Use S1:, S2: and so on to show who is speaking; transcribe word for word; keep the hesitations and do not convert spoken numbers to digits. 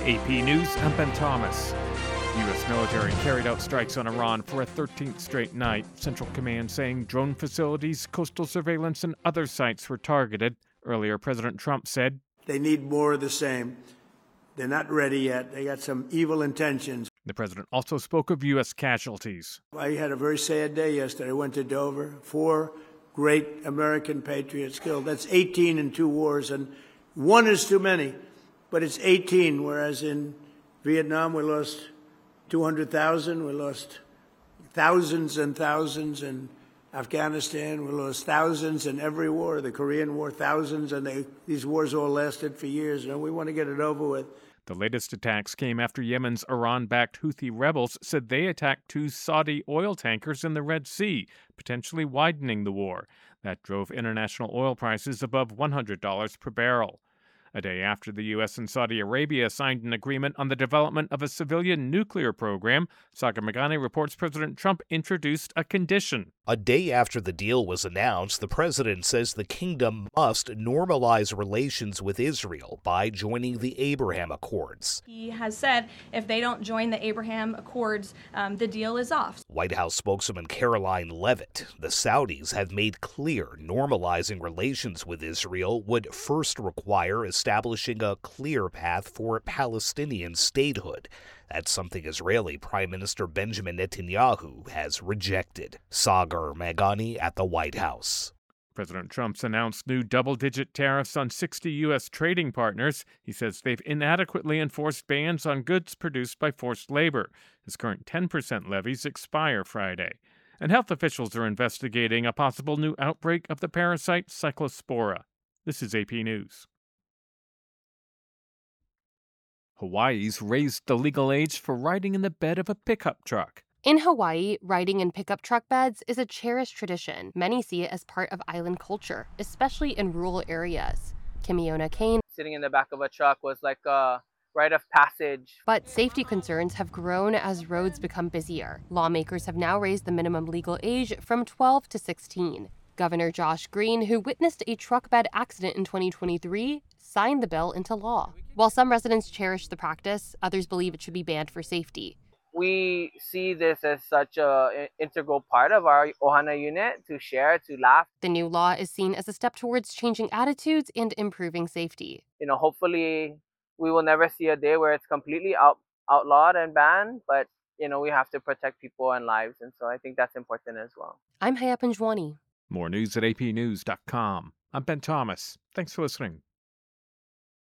S1: A P News, I'm Ben Thomas. U S military carried out strikes on Iran for a thirteenth straight night. Central Command saying drone facilities, coastal surveillance, and other sites were targeted. Earlier, President Trump said,
S2: "They need more of the same. They're not ready yet. They got some evil intentions."
S1: The president also spoke of U S casualties.
S2: I had a very sad day yesterday. I went to Dover. Four great American patriots killed. That's eighteen in two wars, and one is too many. But it's eighteen, whereas in Vietnam we lost two hundred thousand. We lost thousands and thousands in Afghanistan. We lost thousands in every war. The Korean War, thousands, and they, these wars all lasted for years, and we want to get it over with.
S1: The latest attacks came after Yemen's Iran-backed Houthi rebels said they attacked two Saudi oil tankers in the Red Sea, potentially widening the war. That drove international oil prices above one hundred dollars per barrel. A day after the U S and Saudi Arabia signed an agreement on the development of a civilian nuclear program, Sagar Meghani reports President Trump introduced a condition.
S3: A day after the deal was announced, the president says the kingdom must normalize relations with Israel by joining the Abraham Accords.
S4: He has said if they don't join the Abraham Accords, um, the deal is off.
S3: White House spokeswoman Caroline Leavitt, the Saudis have made clear normalizing relations with Israel would first require establishing a clear path for Palestinian statehood. That's something Israeli Prime Minister Benjamin Netanyahu has rejected. Sagar Meghani at the White House.
S1: President Trump's announced new double-digit tariffs on sixty U S trading partners. He says they've inadequately enforced bans on goods produced by forced labor. His current ten percent levies expire Friday. And health officials are investigating a possible new outbreak of the parasite Cyclospora. This is A P News. Hawaii's raised the legal age for riding in the bed of a pickup truck.
S5: In Hawaii, riding in pickup truck beds is a cherished tradition. Many see it as part of island culture, especially in rural areas. Kimiona Kane.
S6: Sitting in the back of a truck was like a rite of passage.
S5: But safety concerns have grown as roads become busier. Lawmakers have now raised the minimum legal age from twelve to sixteen. Governor Josh Green, who witnessed a truck bed accident in twenty twenty-three, signed the bill into law. While some residents cherish the practice, others believe it should be banned for safety.
S6: We see this as such an integral part of our Ohana unit to share, to laugh.
S5: The new law is seen as a step towards changing attitudes and improving safety.
S6: You know, hopefully we will never see a day where it's completely out, outlawed and banned, but, you know, we have to protect people and lives, and so I think that's important as well.
S5: I'm Haya Pinjwani.
S1: More news at A P news dot com. I'm Ben Thomas. Thanks for listening.